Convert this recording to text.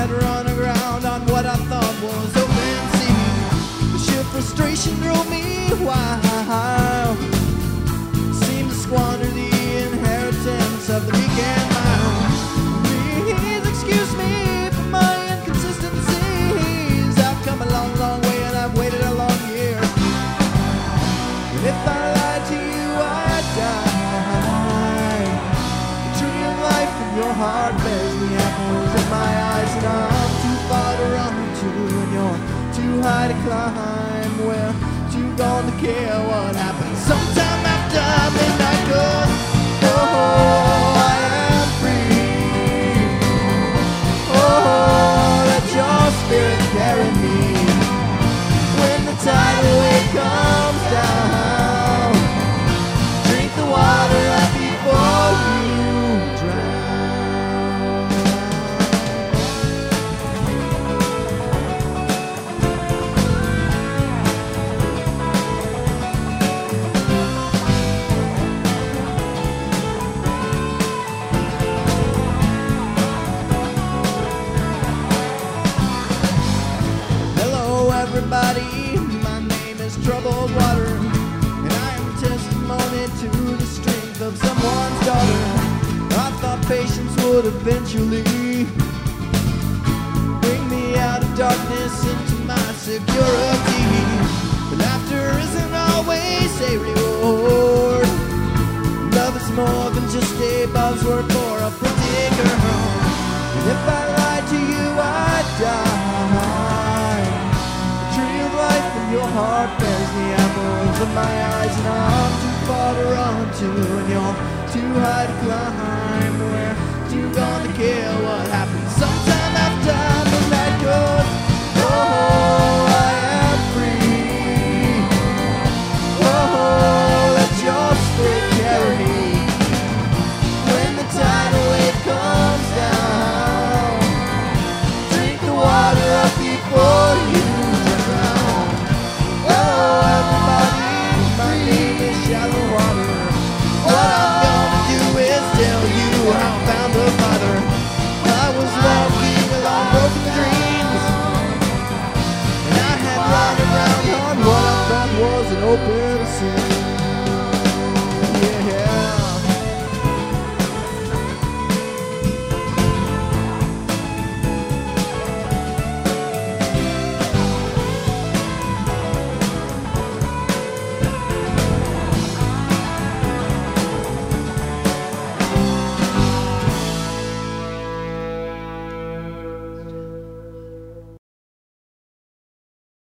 had run aground on what I thought was open sea. The sheer frustration drove me wild. Seemed to squander the inheritance of the weak and mild. Please excuse me for my inconsistencies. I've come a long, long way and I've waited a long year. And if I lied to you, I'd die. The tree of life in your heart bears the apples in my eyes, and I'm too far to run to, and you're too high to climb. Well, too gone to care what happens sometime after midnight goes. Oh, I am free. Oh, let your spirit carry me. When the tidal wave comes down, drink the water right before you drown. Hello everybody, my name is Troubled Water, and I am testimony to the strength of someone's daughter. I thought patience would eventually bring me out of darkness into my security. But laughter isn't always a reward. Love is more than just a buzzword for a pretty girl. And if I lied to you, I'd die. The tree of life in your heart bears the apples of my eyes, and I'm too far to run to, and you're too high to climb. We're too gone to care what happens sometime after midnight goes. Oh, I am free. Oh, let your spirit carry me. When the tidal wave comes down, drink the water up before you drown. Oh, everybody, my name is Shallow Water. What I'm gonna do is tell you how I found the Father. I was walking along broken dreams, and I had run around on what I thought was an open